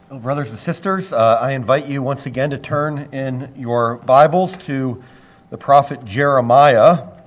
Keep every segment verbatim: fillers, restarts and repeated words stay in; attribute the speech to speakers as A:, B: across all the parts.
A: Well, brothers and sisters, uh, I invite you once again to turn in your Bibles to the prophet Jeremiah. Uh,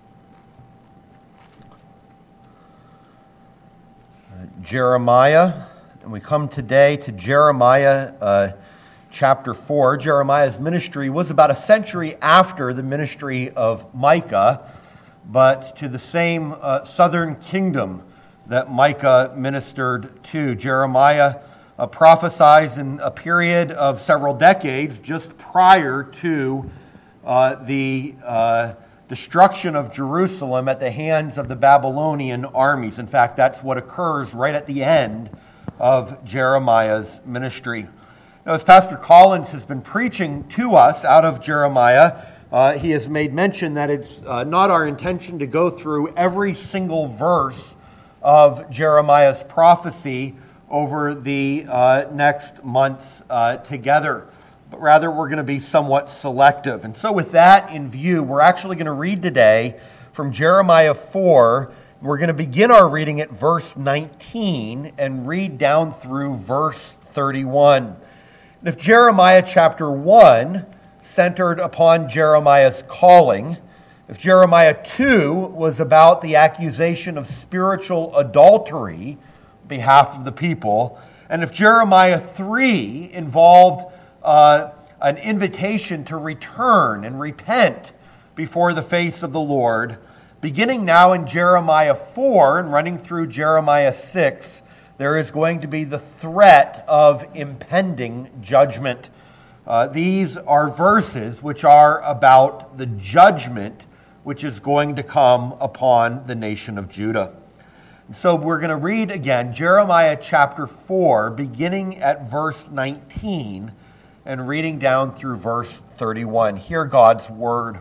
A: Jeremiah, and we come today to Jeremiah uh, chapter four. Jeremiah's ministry was about a century after the ministry of Micah, but to the same uh, southern kingdom that Micah ministered to. Jeremiah Uh, prophesies in a period of several decades just prior to uh, the uh, destruction of Jerusalem at the hands of the Babylonian armies. In fact, that's what occurs right at the end of Jeremiah's ministry. Now, as Pastor Collins has been preaching to us out of Jeremiah, uh, he has made mention that it's uh, not our intention to go through every single verse of Jeremiah's prophecy over the uh, next months uh, together. But rather, we're going to be somewhat selective. And so with that in view, we're actually going to read today from Jeremiah four. We're going to begin our reading at verse nineteen and read down through verse thirty-one. And if Jeremiah chapter one centered upon Jeremiah's calling, if Jeremiah two was about the accusation of spiritual adultery behalf of the people, and if Jeremiah three involved uh, an invitation to return and repent before the face of the Lord, beginning now in Jeremiah four and running through Jeremiah six, there is going to be the threat of impending judgment. Uh, these are verses which are about the judgment which is going to come upon the nation of Judah. So we're going to read again Jeremiah chapter four, beginning at verse nineteen and reading down through verse thirty-one. Hear God's word.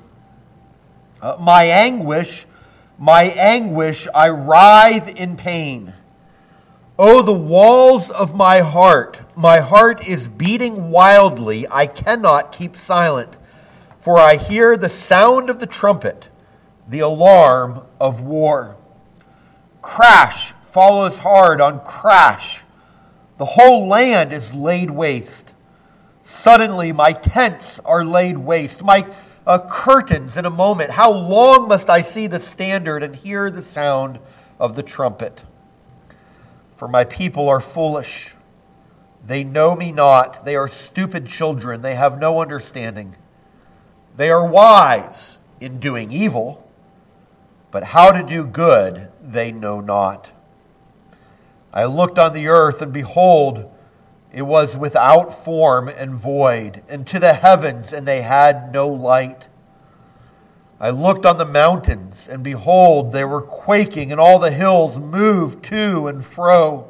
A: Uh, my anguish, my anguish, I writhe in pain. Oh, the walls of my heart, my heart is beating wildly. I cannot keep silent, for I hear the sound of the trumpet, the alarm of war. Crash follows hard on crash. The whole land is laid waste. Suddenly my tents are laid waste. My uh, curtains in a moment. How long must I see the standard and hear the sound of the trumpet? For my people are foolish. They know me not. They are stupid children. They have no understanding. They are wise in doing evil, but how to do good they know not. I looked on the earth, and behold, it was without form and void, and to the heavens, and they had no light. I looked on the mountains, and behold, they were quaking, and all the hills moved to and fro.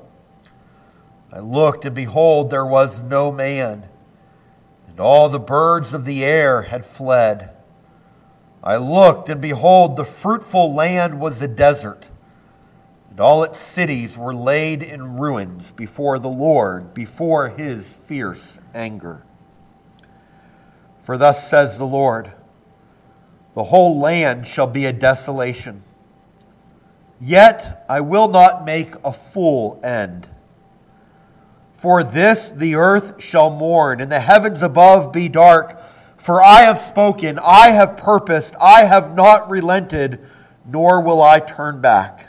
A: I looked, and behold, there was no man, and all the birds of the air had fled. I looked, and behold, the fruitful land was a desert, and all its cities were laid in ruins before the Lord, before his fierce anger. For thus says the Lord, the whole land shall be a desolation. Yet I will not make a full end. For this the earth shall mourn, and the heavens above be dark. For I have spoken, I have purposed, I have not relented, nor will I turn back.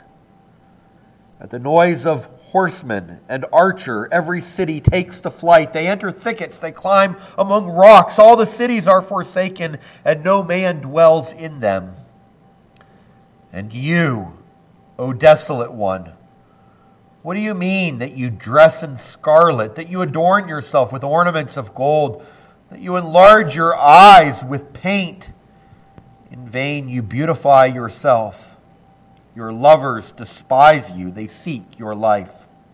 A: At the noise of horseman and archer, every city takes to flight. They enter thickets, they climb among rocks. All the cities are forsaken, and no man dwells in them. And you, O desolate one, what do you mean that you dress in scarlet, that you adorn yourself with ornaments of gold, that you enlarge your eyes with paint? In vain you beautify yourself. Your lovers despise you. They seek your life.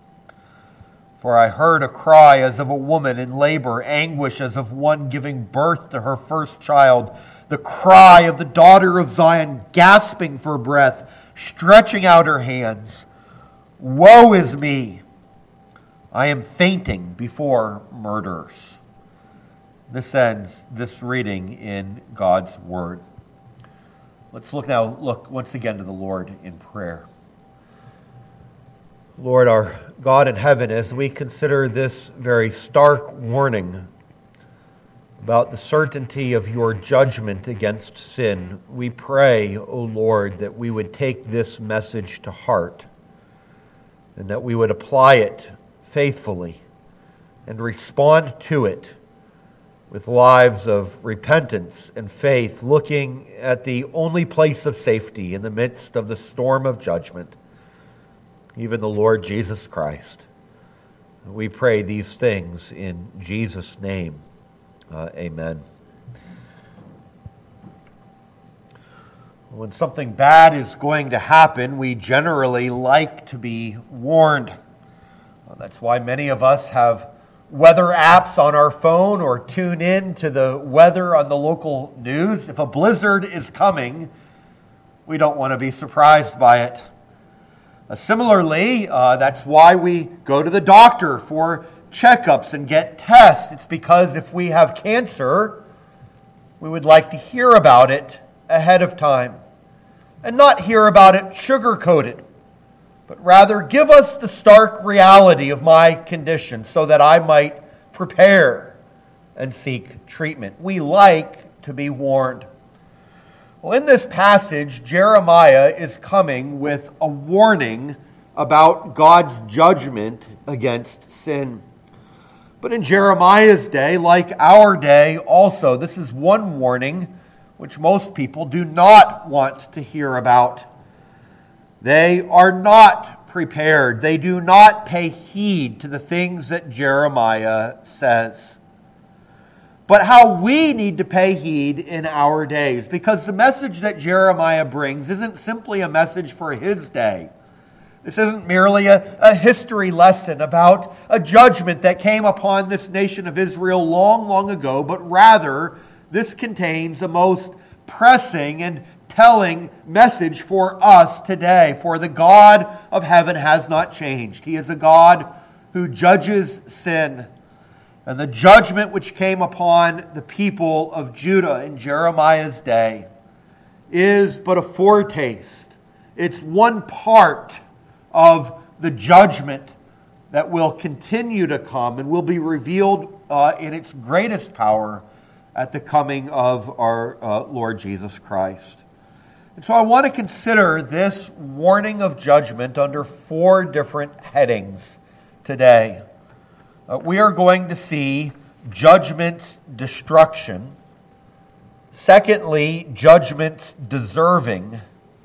A: For I heard a cry as of a woman in labor, anguish as of one giving birth to her first child, the cry of the daughter of Zion, gasping for breath, stretching out her hands. Woe is me! I am fainting before murderers. This ends this reading in God's Word. Let's look now, look once again to the Lord in prayer. Lord, our God in heaven, as we consider this very stark warning about the certainty of your judgment against sin, we pray, O Lord, that we would take this message to heart and that we would apply it faithfully and respond to it with lives of repentance and faith, looking at the only place of safety in the midst of the storm of judgment, even the Lord Jesus Christ. We pray these things in Jesus' name. Uh, amen. When something bad is going to happen, we generally like to be warned. Well, that's why many of us have weather apps on our phone or tune in to the weather on the local news. If a blizzard is coming, we don't want to be surprised by it. Uh, similarly, uh, that's why we go to the doctor for checkups and get tests. It's because if we have cancer, we would like to hear about it ahead of time and not hear about it sugar-coated, but rather give us the stark reality of my condition so that I might prepare and seek treatment. We like to be warned. Well, in this passage, Jeremiah is coming with a warning about God's judgment against sin. But in Jeremiah's day, like our day also, this is one warning which most people do not want to hear about. They are not prepared. They do not pay heed to the things that Jeremiah says. But how we need to pay heed in our days, because the message that Jeremiah brings isn't simply a message for his day. This isn't merely a, a history lesson about a judgment that came upon this nation of Israel long, long ago, but rather this contains a most pressing and telling message for us today. For the God of heaven has not changed. He is a God who judges sin. And the judgment which came upon the people of Judah in Jeremiah's day is but a foretaste. It's one part of the judgment that will continue to come and will be revealed uh, in its greatest power at the coming of our uh, Lord Jesus Christ. And so I want to consider this warning of judgment under four different headings today. Uh, we are going to see judgment's destruction. Secondly, judgment's deserving.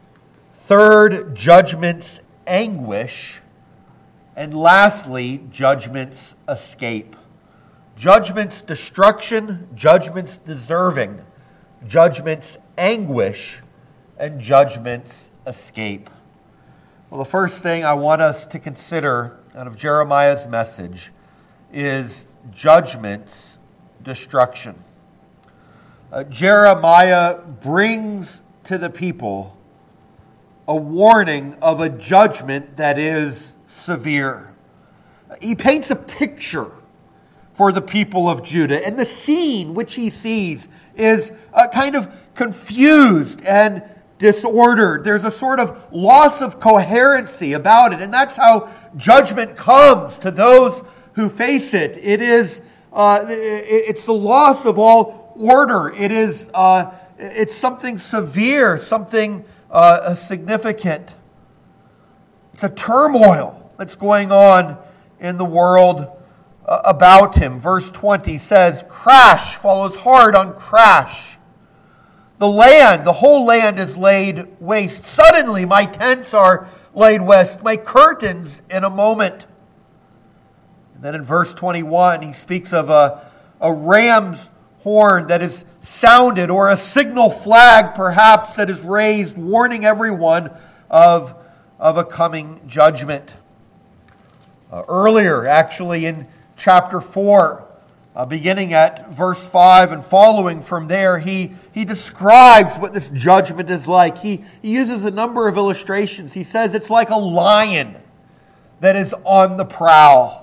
A: Third, judgment's anguish. And lastly, judgment's escape. Judgment's destruction, judgment's deserving, judgment's anguish, and judgment's escape. Well, the first thing I want us to consider out of Jeremiah's message is judgment's destruction. Uh, Jeremiah brings to the people a warning of a judgment that is severe. He paints a picture for the people of Judah, and the scene which he sees is uh, kind of confused and disordered. There's a sort of loss of coherency about it, and that's how judgment comes to those who face it. It is uh, it's the loss of all order. It is uh, it's something severe, something uh, significant. It's a turmoil that's going on in the world uh, about him. Verse twenty says, "Crash follows hard on crash. The land, the whole land is laid waste. Suddenly my tents are laid waste, my curtains in a moment." And then in verse twenty-one, he speaks of a, a ram's horn that is sounded, or a signal flag perhaps that is raised, warning everyone of, of a coming judgment. Uh, earlier, actually in chapter four, uh, beginning at verse five and following from there, he, he describes what this judgment is like. He, he uses a number of illustrations. He says it's like a lion that is on the prowl.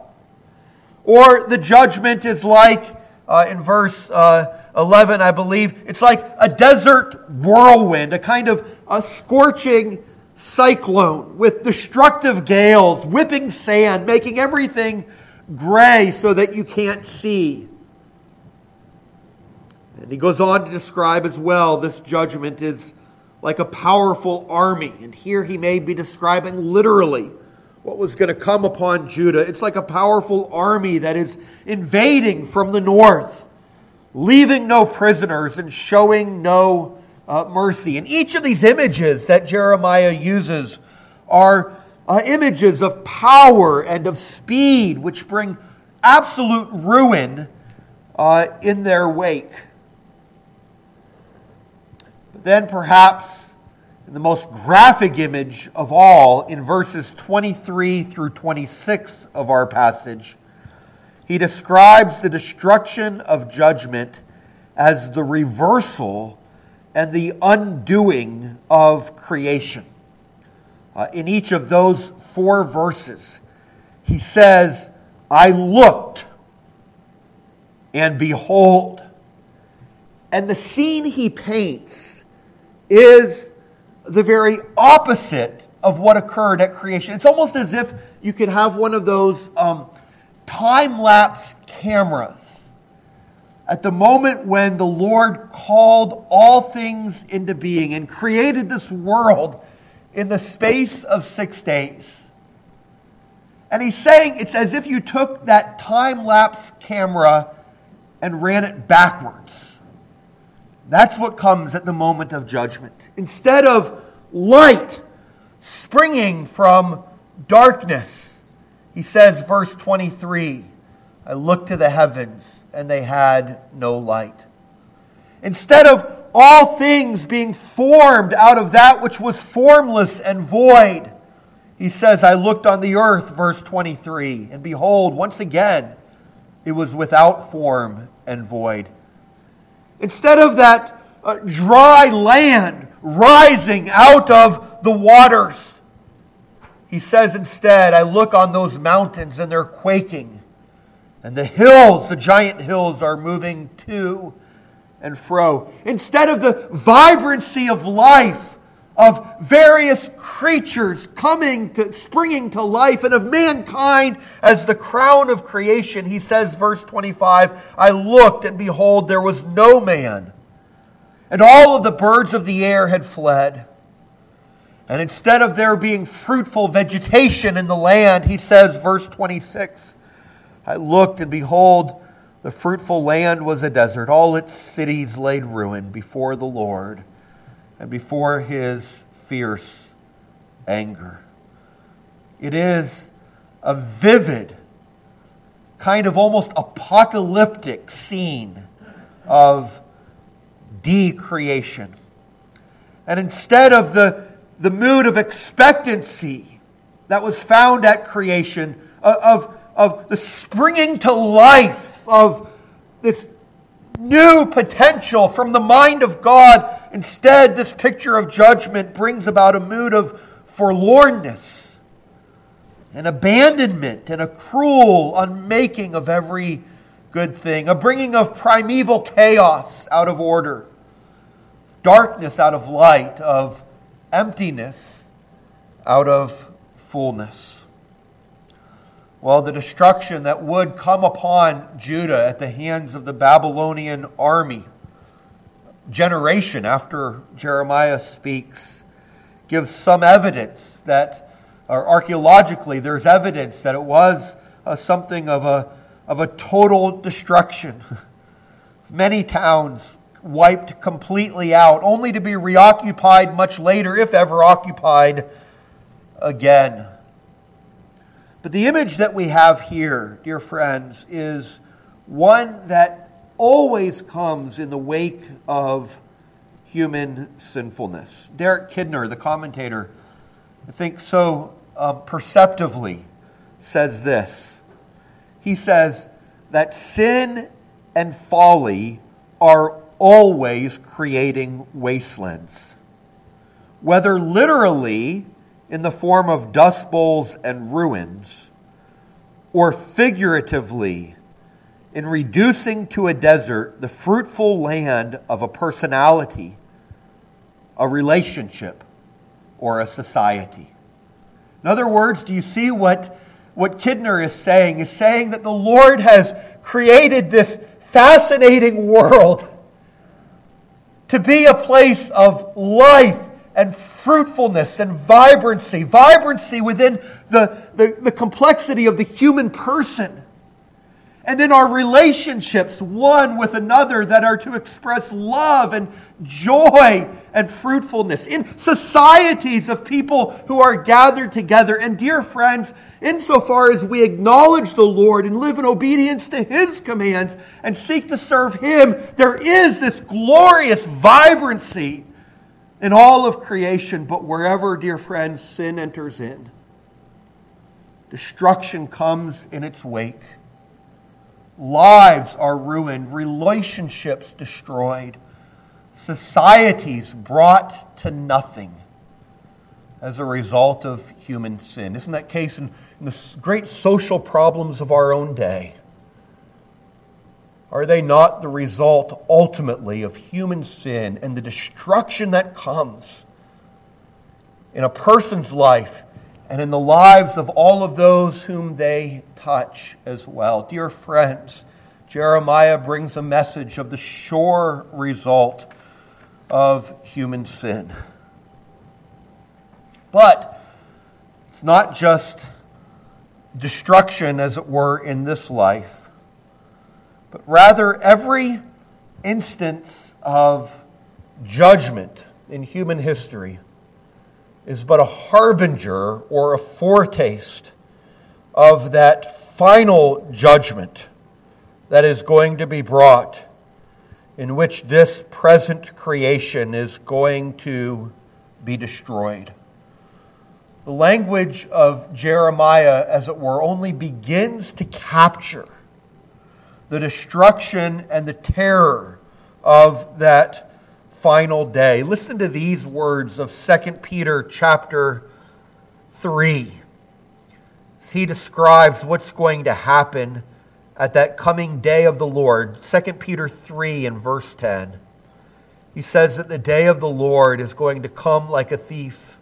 A: Or the judgment is like, uh, in verse uh, eleven, I believe, it's like a desert whirlwind, a kind of a scorching cyclone with destructive gales, whipping sand, making everything gray so that you can't see. And he goes on to describe as well, this judgment is like a powerful army. And here he may be describing literally what was going to come upon Judah. It's like a powerful army that is invading from the north, leaving no prisoners and showing no uh, mercy. And each of these images that Jeremiah uses are uh, images of power and of speed, which bring absolute ruin uh, in their wake. But then perhaps the most graphic image of all, in verses twenty-three through twenty-six of our passage, he describes the destruction of judgment as the reversal and the undoing of creation. Uh, in each of those four verses, he says, I looked, and behold. And the scene he paints is the very opposite of what occurred at creation. It's almost as if you could have one of those um, time-lapse cameras at the moment when the Lord called all things into being and created this world in the space of six days. And he's saying it's as if you took that time-lapse camera and ran it backwards. That's what comes at the moment of judgment. Instead of light springing from darkness, he says, verse twenty-three, I looked to the heavens, and they had no light. Instead of all things being formed out of that which was formless and void, he says, I looked on the earth, verse twenty-three, and behold, once again, it was without form and void. Instead of that uh, dry land rising out of the waters, he says instead, I look on those mountains and they're quaking. And the hills, the giant hills, are moving to and fro. Instead of the vibrancy of life, of various creatures coming to, springing to life, and of mankind as the crown of creation, he says, verse twenty-five, I looked and behold, there was no man. And all of the birds of the air had fled. And instead of there being fruitful vegetation in the land, he says, verse twenty-six, I looked and behold, the fruitful land was a desert. All its cities laid ruin before the Lord and before His fierce anger. It is a vivid, kind of almost apocalyptic scene of decreation. And instead of the, the mood of expectancy that was found at creation, of, of the springing to life of this new potential from the mind of God, instead this picture of judgment brings about a mood of forlornness and abandonment and a cruel unmaking of every good thing, a bringing of primeval chaos out of order, darkness out of light, of emptiness out of fullness. Well, the destruction that would come upon Judah at the hands of the Babylonian army, generation after Jeremiah speaks, gives some evidence that, or archaeologically, there's evidence that it was uh, something of a of a total destruction. Many towns wiped completely out, only to be reoccupied much later, if ever occupied again. But the image that we have here, dear friends, is one that always comes in the wake of human sinfulness. Derek Kidner, the commentator, I think so uh, perceptively says this. He says that sin and folly are always creating wastelands, whether literally in the form of dust bowls and ruins, or figuratively in reducing to a desert the fruitful land of a personality, a relationship, or a society. In other words, do you see what, what Kidner is saying? Is saying that the Lord has created this fascinating world to be a place of life and fruitfulness and vibrancy. Vibrancy within the, the, the complexity of the human person. And in our relationships, one with another, that are to express love and joy and fruitfulness. In societies of people who are gathered together. And dear friends, insofar as we acknowledge the Lord and live in obedience to His commands and seek to serve Him, there is this glorious vibrancy in all of creation. But wherever, dear friends, sin enters in, destruction comes in its wake. Lives are ruined, relationships destroyed, societies brought to nothing as a result of human sin. Isn't that the case in, in the great social problems of our own day? Are they not the result ultimately of human sin and the destruction that comes in a person's life and in the lives of all of those whom they touch as well? Dear friends, Jeremiah brings a message of the sure result of human sin. But it's not just destruction, as it were, in this life, but rather every instance of judgment in human history is but a harbinger or a foretaste of that final judgment that is going to be brought, in which this present creation is going to be destroyed. The language of Jeremiah, as it were, only begins to capture the destruction and the terror of that final day. Listen to these words of Second Peter chapter three. He describes what's going to happen at that coming day of the Lord. Second Peter three and verse ten. He says that the day of the Lord is going to come like a thief.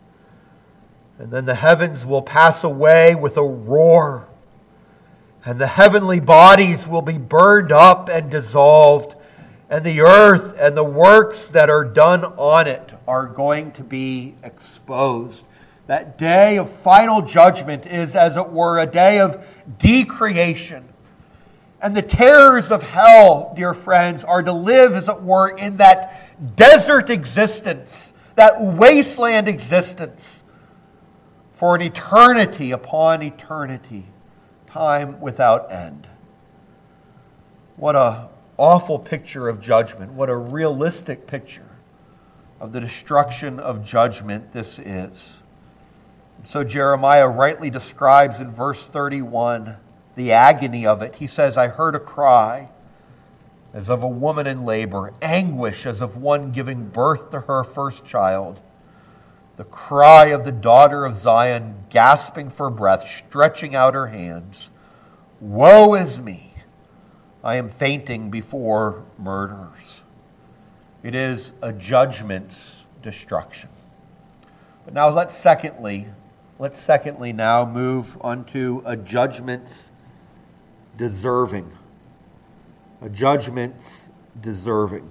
A: And then the heavens will pass away with a roar. And the heavenly bodies will be burned up and dissolved. And the earth and the works that are done on it are going to be exposed. That day of final judgment is, as it were, a day of decreation. And the terrors of hell, dear friends, are to live, as it were, in that desert existence, that wasteland existence, for an eternity upon eternity, time without end. What a awful picture of judgment. What a realistic picture of the destruction of judgment this is. So Jeremiah rightly describes in verse thirty-one the agony of it. He says, I heard a cry as of a woman in labor, anguish as of one giving birth to her first child. The cry of the daughter of Zion, gasping for breath, stretching out her hands. Woe is me! I am fainting before murderers. It is a judgment's destruction. But now let's secondly, let's secondly now move onto a judgment's deserving. A judgment's deserving.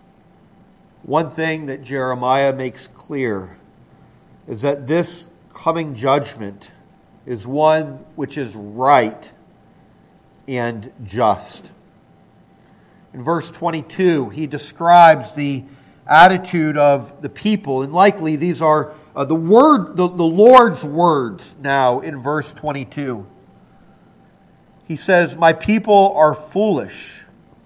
A: One thing that Jeremiah makes clear is that this coming judgment is one which is right and just. In verse twenty-two, he describes the attitude of the people, and likely these are uh, the word, the, the Lord's words now in verse twenty-two. He says, my people are foolish.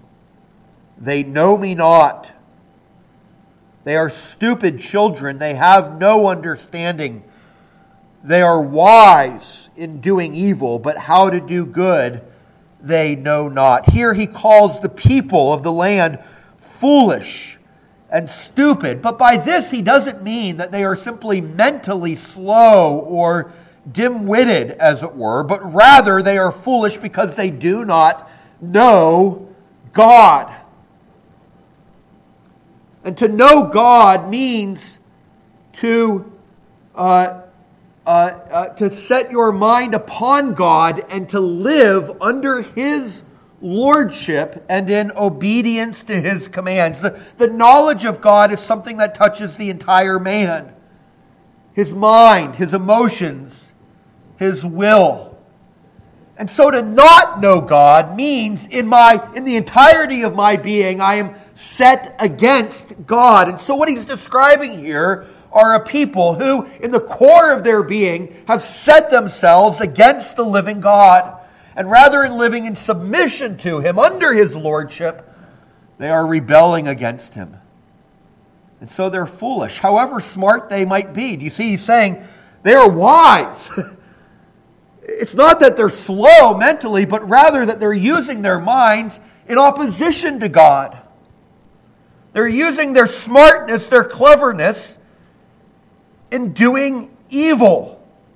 A: They know me not. They are stupid children. They have no understanding. They are wise in doing evil, but how to do good they know not. Here he calls the people of the land foolish and stupid. But by this he doesn't mean that they are simply mentally slow or dim-witted, as it were, but rather they are foolish because they do not know God. And to know God means to uh, uh, uh, to set your mind upon God and to live under His lordship and in obedience to His commands. The, the knowledge of God is something that touches the entire man. His mind, his emotions, his will. And so to not know God means in my in the entirety of my being, I am set against God. And so what he's describing here are a people who, in the core of their being, have set themselves against the living God. And rather than living in submission to Him, under His lordship, they are rebelling against Him. And so they're foolish, however smart they might be. Do you see, he's saying they are wise. It's not that they're slow mentally, but rather that they're using their minds in opposition to God. They're using their smartness, their cleverness, in doing evil.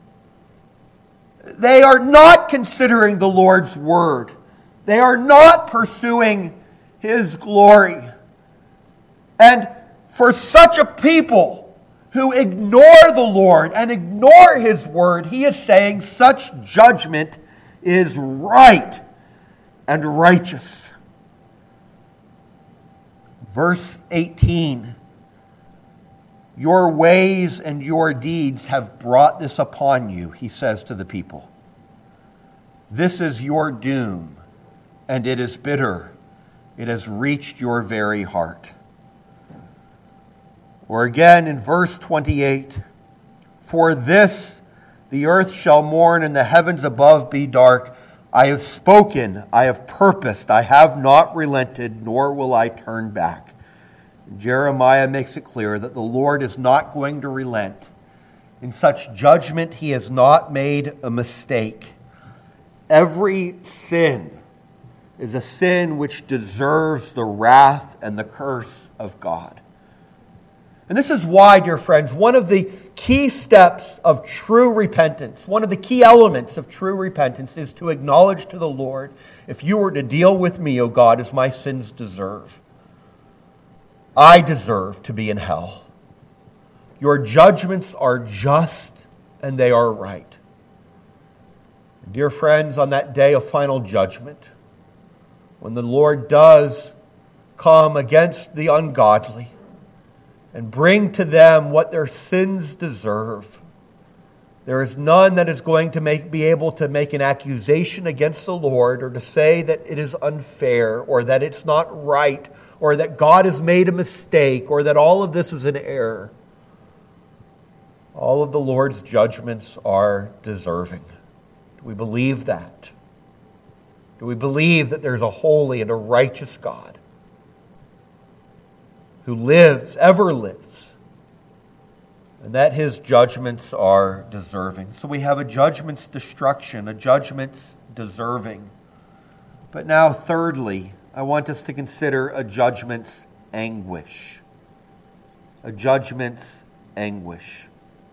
A: They are not considering the Lord's word. They are not pursuing His glory. And for such a people who ignore the Lord and ignore His word, He is saying such judgment is right and righteous. Verse eighteen, your ways and your deeds have brought this upon you, He says to the people. This is your doom, and it is bitter. It has reached your very heart. Or again in verse twenty-eight, for this the earth shall mourn and the heavens above be dark. I have spoken, I have purposed, I have not relented, nor will I turn back. Jeremiah makes it clear that the Lord is not going to relent. In such judgment, He has not made a mistake. Every sin is a sin which deserves the wrath and the curse of God. And this is why, dear friends, one of the key steps of true repentance, one of the key elements of true repentance is to acknowledge to the Lord, if you were to deal with me, O God, as my sins deserve, I deserve to be in hell. Your judgments are just and they are right. Dear friends, on that day of final judgment, when the Lord does come against the ungodly and bring to them what their sins deserve, there is none that is going to make, be able to make an accusation against the Lord or to say that it is unfair or that it's not right or that God has made a mistake or that all of this is an error. All of the Lord's judgments are deserving. Do we believe that? Do we believe that there's a holy and a righteous God who lives, ever lives, and that His judgments are deserving? So we have a judgment's destruction, a judgment's deserving. But now, thirdly, I want us to consider a judgment's anguish. A judgment's anguish.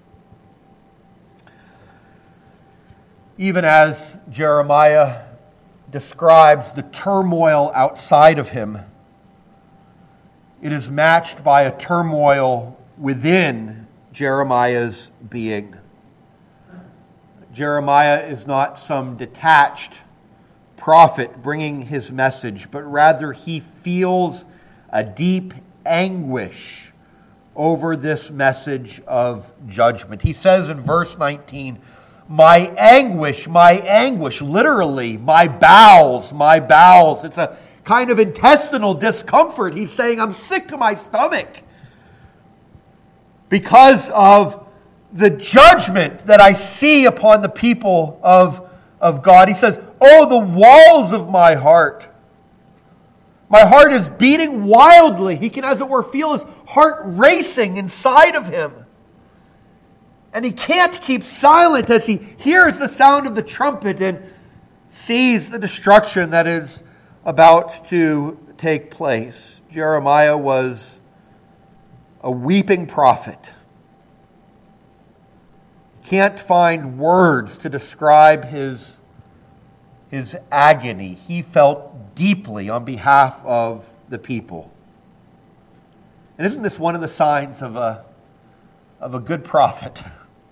A: Even as Jeremiah describes the turmoil outside of him, it is matched by a turmoil within Jeremiah's being. Jeremiah is not some detached prophet bringing his message, but rather he feels a deep anguish over this message of judgment. He says in verse nineteen, my anguish, my anguish, literally, my bowels, my bowels. It's a kind of intestinal discomfort. He's saying, I'm sick to my stomach because of the judgment that I see upon the people of, of God. He says, oh, the walls of my heart. My heart is beating wildly. He can, as it were, feel his heart racing inside of him. And he can't keep silent as he hears the sound of the trumpet and sees the destruction that is about to take place. Jeremiah was a weeping prophet. Can't find words to describe his, his agony. He felt deeply on behalf of the people. And isn't this one of the signs of a, of a good prophet?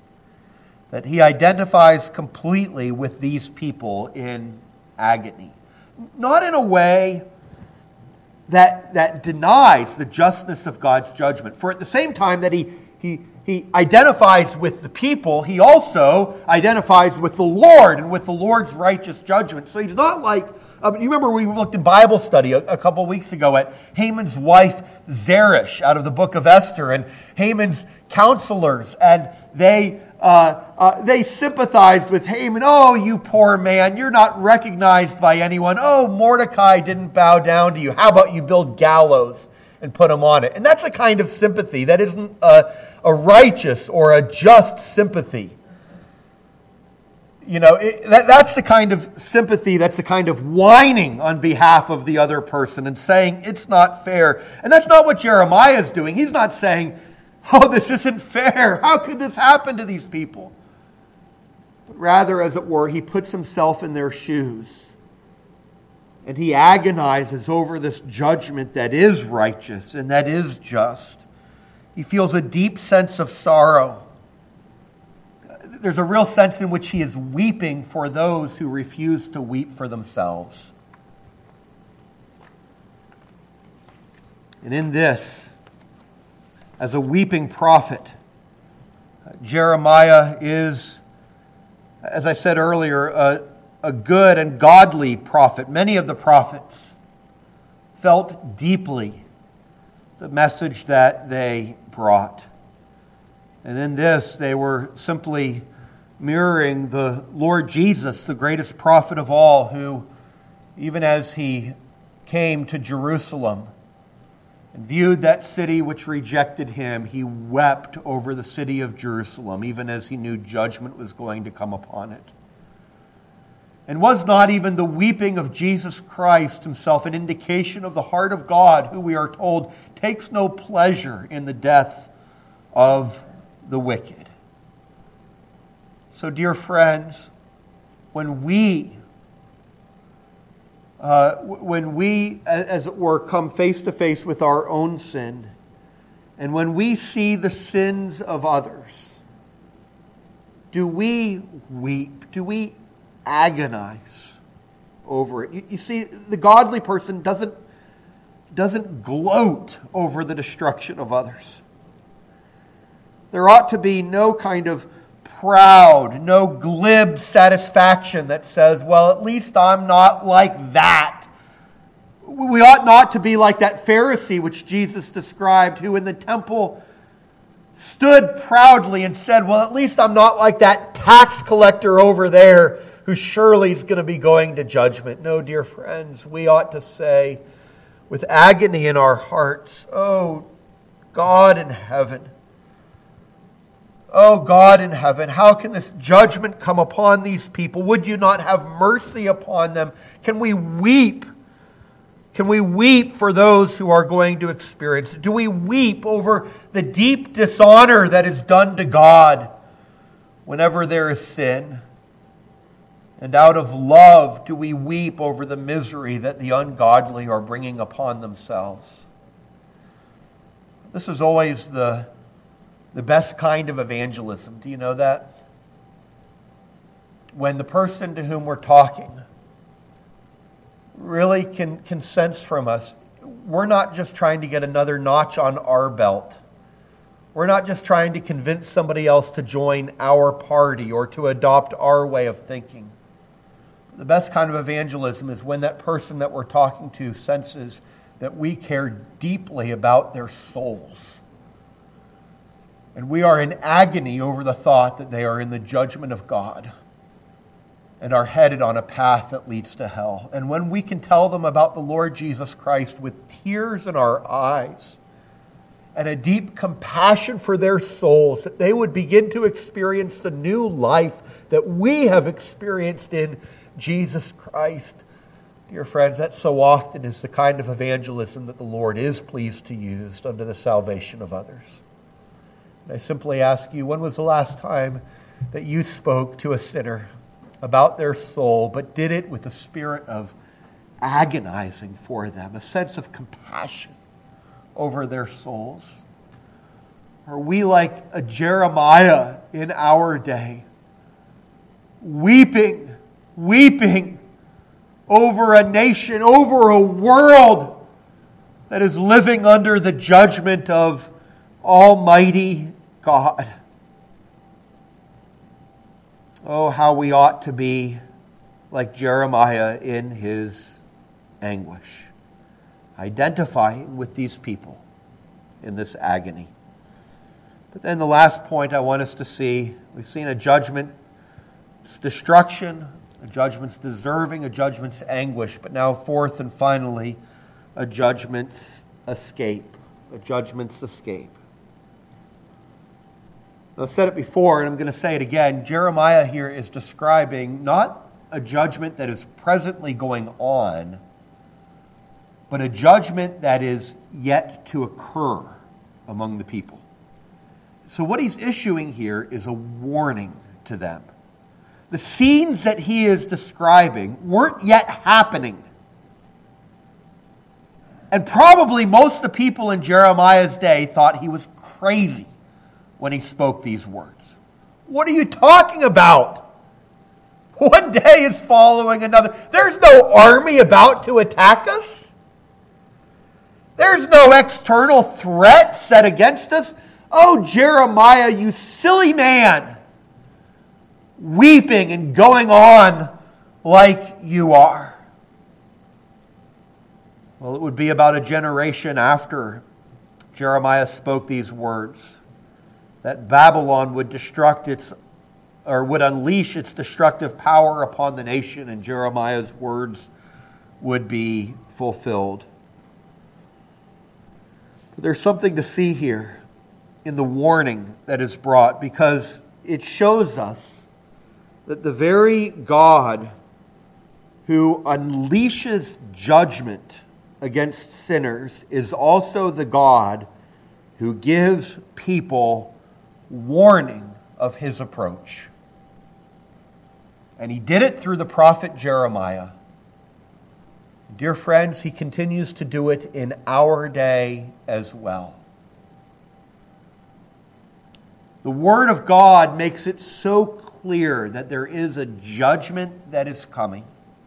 A: that he identifies completely with these people in agony. Not in a way that, that denies the justness of God's judgment. For at the same time that he, he, he identifies with the people, he also identifies with the Lord and with the Lord's righteous judgment. So he's not like, I mean, you remember we looked in Bible study a, a couple weeks ago at Haman's wife Zeresh out of the book of Esther, and Haman's counselors, and they uh, uh, they sympathized with Haman. Oh, you poor man, you're not recognized by anyone. Oh, Mordecai didn't bow down to you. How about you build gallows and put him on it? And that's a kind of sympathy that isn't a, a righteous or a just sympathy. You know, it, that, that's the kind of sympathy, that's the kind of whining on behalf of the other person and saying it's not fair. And that's not what Jeremiah is doing. He's not saying, oh, this isn't fair. How could this happen to these people? But rather, as it were, he puts himself in their shoes. And he agonizes over this judgment that is righteous and that is just. He feels a deep sense of sorrow. There's a real sense in which he is weeping for those who refuse to weep for themselves. And in this, as a weeping prophet, Jeremiah is, as I said earlier, a, a good and godly prophet. Many of the prophets felt deeply the message that they brought. And in this, they were simply mirroring the Lord Jesus, the greatest prophet of all, who, even as he came to Jerusalem and viewed that city which rejected him, he wept over the city of Jerusalem, even as he knew judgment was going to come upon it. And was not even the weeping of Jesus Christ himself an indication of the heart of God, who we are told takes no pleasure in the death of the wicked? So, dear friends, when we, uh, when we, as it were, come face to face with our own sin, and when we see the sins of others, do we weep? Do we agonize over it? You, you see, the godly person doesn't doesn't gloat over the destruction of others. There ought to be no kind of proud, no glib satisfaction that says, well, at least I'm not like that. We ought not to be like that Pharisee which Jesus described, who in the temple stood proudly and said, well, at least I'm not like that tax collector over there who surely is going to be going to judgment. No, dear friends, we ought to say with agony in our hearts, oh, God in heaven, oh God in heaven, how can this judgment come upon these people? Would you not have mercy upon them? Can we weep? Can we weep for those who are going to experience it? Do we weep over the deep dishonor that is done to God whenever there is sin? And out of love, do we weep over the misery that the ungodly are bringing upon themselves? This is always the The best kind of evangelism. Do you know that? When the person to whom we're talking really can, can sense from us, we're not just trying to get another notch on our belt. We're not just trying to convince somebody else to join our party or to adopt our way of thinking. The best kind of evangelism is when that person that we're talking to senses that we care deeply about their souls. And we are in agony over the thought that they are in the judgment of God and are headed on a path that leads to hell. And when we can tell them about the Lord Jesus Christ with tears in our eyes and a deep compassion for their souls, that they would begin to experience the new life that we have experienced in Jesus Christ. Dear friends, that so often is the kind of evangelism that the Lord is pleased to use unto the salvation of others. I simply ask you, when was the last time that you spoke to a sinner about their soul, but did it with a spirit of agonizing for them, a sense of compassion over their souls? Are we like a Jeremiah in our day, weeping, weeping over a nation, over a world that is living under the judgment of Almighty God. Oh, how we ought to be like Jeremiah in his anguish, identifying with these people in this agony. But then the last point I want us to see, we've seen a judgment's destruction, a judgment's deserving, a judgment's anguish, but now fourth and finally, a judgment's escape. A judgment's escape. I've said it before, and I'm going to say it again. Jeremiah here is describing not a judgment that is presently going on, but a judgment that is yet to occur among the people. So what he's issuing here is a warning to them. The scenes that he is describing weren't yet happening. And probably most of the people in Jeremiah's day thought he was crazy when he spoke these words. What are you talking about? One day is following another. There's no army about to attack us. There's no external threat set against us. Oh, Jeremiah, you silly man, weeping and going on like you are. Well, it would be about a generation after Jeremiah spoke these words that Babylon would destruct its, or would unleash its destructive power upon the nation, and Jeremiah's words would be fulfilled. But there's something to see here in the warning that is brought, because it shows us that the very God who unleashes judgment against sinners is also the God who gives people warning of his approach. And he did it through the prophet Jeremiah. Dear friends, he continues to do it in our day as well. The Word of God makes it so clear that there is a judgment that is coming.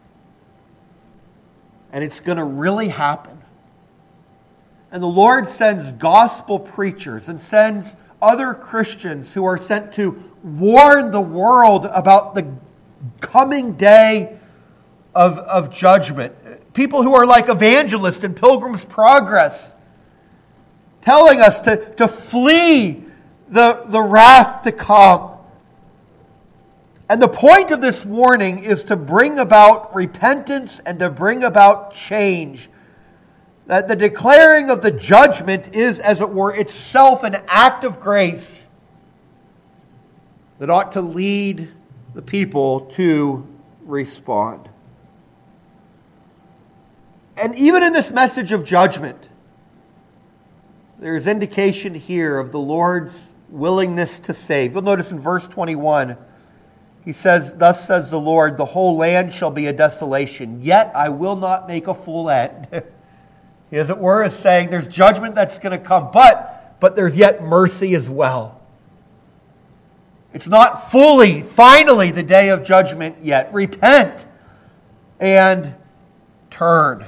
A: And it's going to really happen. And the Lord sends gospel preachers and sends other Christians who are sent to warn the world about the coming day of, of judgment. People who are like evangelists in Pilgrim's Progress, telling us to, to flee the, the wrath to come. And the point of this warning is to bring about repentance and to bring about change. That the declaring of the judgment is, as it were, itself an act of grace that ought to lead the people to respond. And even in this message of judgment, there is indication here of the Lord's willingness to save. You'll notice in verse twenty-one, he says, "Thus says the Lord, the whole land shall be a desolation, yet I will not make a full end." He, as it were, is saying there's judgment that's going to come, but, but there's yet mercy as well. It's not fully, finally, the day of judgment yet. Repent and turn.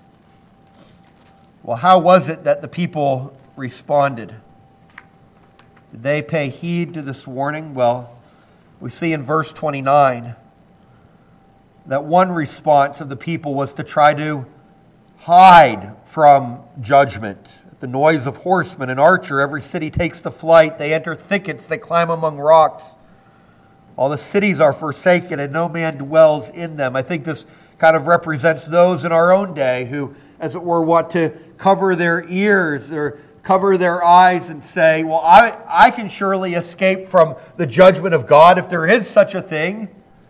A: Well, how was it that the people responded? Did they pay heed to this warning? Well, we see in verse twenty-nine that one response of the people was to try to hide from judgment. At the noise of horsemen and archer, every city takes to flight. They enter thickets, they climb among rocks. All the cities are forsaken, and no man dwells in them. I think this kind of represents those in our own day who, as it were, want to cover their ears or cover their eyes and say, well, I, I can surely escape from the judgment of God if there is such a thing.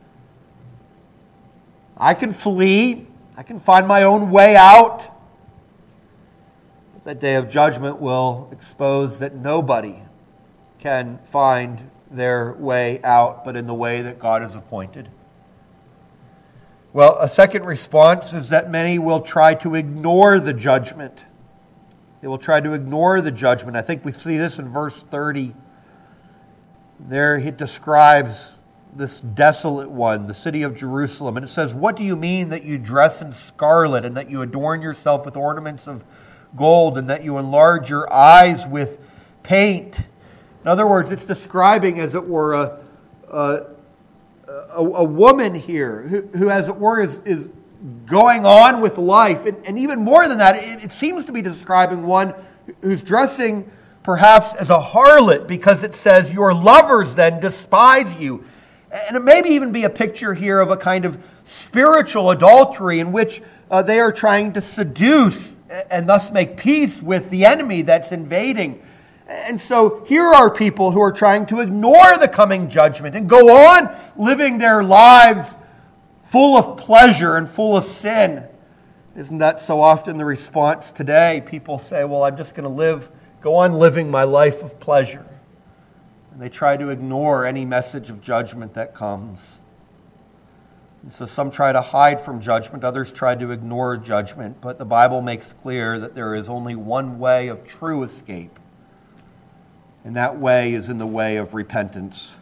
A: I can flee. I can find my own way out. But that day of judgment will expose that nobody can find their way out but in the way that God has appointed. Well, a second response is that many will try to ignore the judgment. They will try to ignore the judgment. I think we see this in verse thirty. There he describes this desolate one, the city of Jerusalem. And it says, "What do you mean that you dress in scarlet and that you adorn yourself with ornaments of gold and that you enlarge your eyes with paint?" In other words, it's describing, as it were, a, a, a, a woman here who, who, as it were, is, is going on with life. And, and even more than that, it, it seems to be describing one who's dressing perhaps as a harlot, because it says, "Your lovers then despise you." And it may even be a picture here of a kind of spiritual adultery in which uh, they are trying to seduce and thus make peace with the enemy that's invading. And so here are people who are trying to ignore the coming judgment and go on living their lives full of pleasure and full of sin. Isn't that so often the response today? People say, "Well, I'm just going to live, go on living my life of pleasure." And they try to ignore any message of judgment that comes. And so some try to hide from judgment, others try to ignore judgment. But the Bible makes clear that there is only one way of true escape. And that way is in the way of repentance.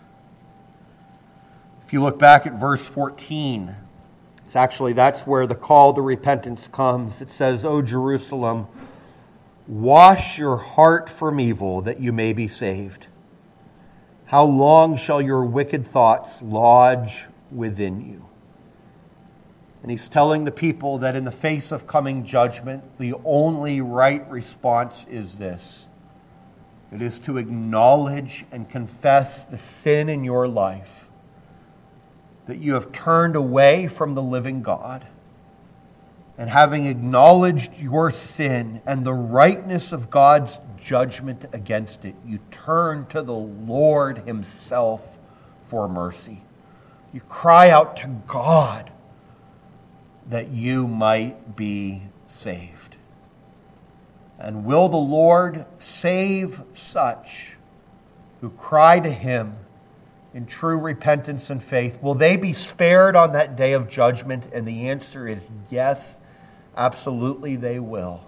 A: If you look back at verse fourteen, it's actually, that's where the call to repentance comes. It says, "O Jerusalem, wash your heart from evil that you may be saved. How long shall your wicked thoughts lodge within you?" And he's telling the people that in the face of coming judgment, the only right response is this. It is to acknowledge and confess the sin in your life, that you have turned away from the living God. And having acknowledged your sin and the rightness of God's judgment against it, you turn to the Lord Himself for mercy. You cry out to God that you might be saved. And will the Lord save such who cry to Him in true repentance and faith? Will they be spared on that day of judgment? And the answer is yes, absolutely they will.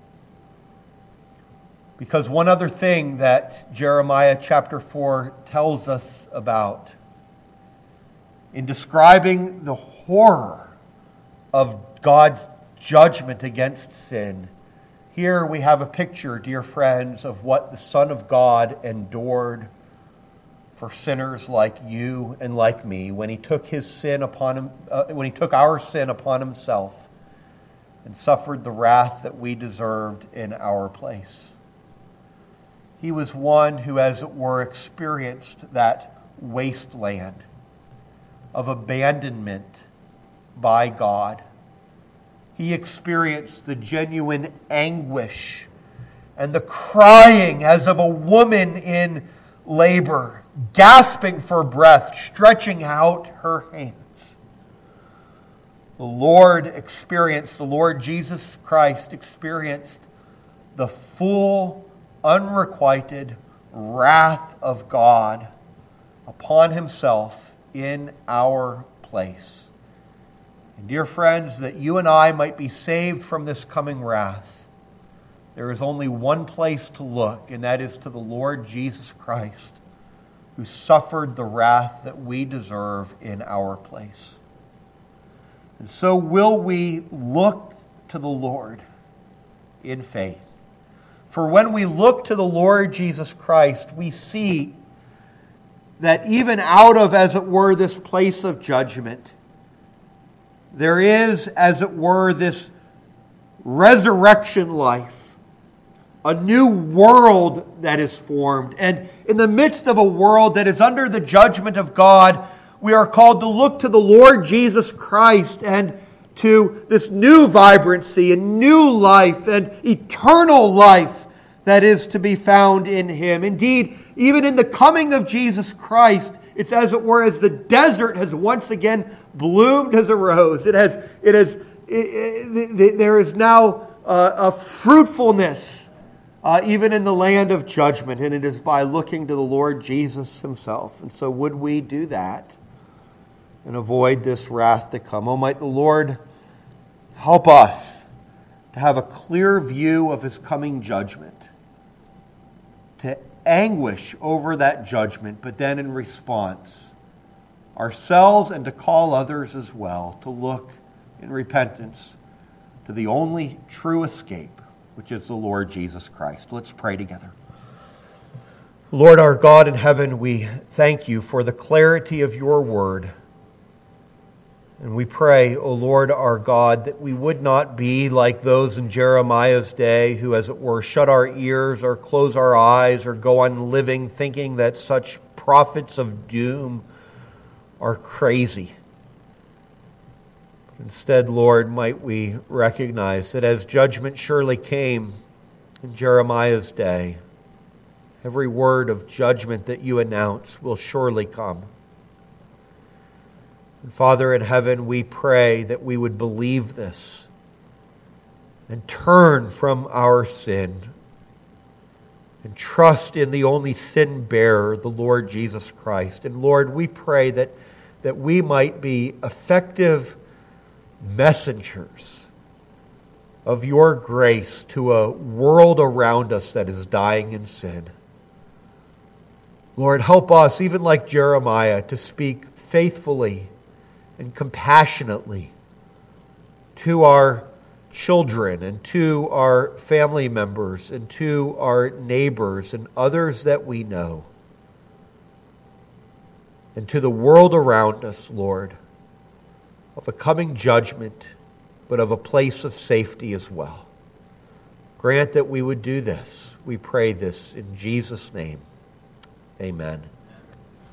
A: Because one other thing that Jeremiah chapter four tells us about, in describing the horror of God's judgment against sin, here we have a picture, dear friends, of what the Son of God endured for sinners like you and like me when He took His sin upon him, uh, when He took our sin upon Himself and suffered the wrath that we deserved in our place. He was one who, as it were, experienced that wasteland of abandonment by God. He experienced the genuine anguish and the crying as of a woman in labor, gasping for breath, stretching out her hands. The Lord experienced, the Lord Jesus Christ experienced the full, unrequited wrath of God upon Himself in our place. And dear friends, that you and I might be saved from this coming wrath, there is only one place to look, and that is to the Lord Jesus Christ, who suffered the wrath that we deserve in our place. And so will we look to the Lord in faith. For when we look to the Lord Jesus Christ, we see that even out of, as it were, this place of judgment, there is, as it were, this resurrection life, a new world that is formed. And in the midst of a world that is under the judgment of God, we are called to look to the Lord Jesus Christ and to this new vibrancy and new life and eternal life that is to be found in Him. Indeed, even in the coming of Jesus Christ, it's as it were as the desert has once again bloomed as a rose. It has, it has, it, it, it, there is now uh, a fruitfulness uh, even in the land of judgment, and it is by looking to the Lord Jesus Himself. And so would we do that and avoid this wrath to come? Oh, might the Lord help us to have a clear view of His coming judgment, to anguish over that judgment, but then in response, ourselves and to call others as well to look in repentance to the only true escape, which is the Lord Jesus Christ. Let's pray together. Lord our God in heaven, we thank you for the clarity of your word. And we pray, O Lord our God, that we would not be like those in Jeremiah's day who, as it were, shut our ears or close our eyes or go on living thinking that such prophets of doom are crazy. Instead, Lord, might we recognize that as judgment surely came in Jeremiah's day, every word of judgment that you announce will surely come. And Father in heaven, we pray that we would believe this and turn from our sin and trust in the only sin bearer, the Lord Jesus Christ. And Lord, we pray that, that we might be effective messengers of your grace to a world around us that is dying in sin. Lord, help us, even like Jeremiah, to speak faithfully and compassionately to our children and to our family members and to our neighbors and others that we know, and to the world around us, Lord, of a coming judgment, but of a place of safety as well. Grant that we would do this. We pray this in Jesus' name. Amen.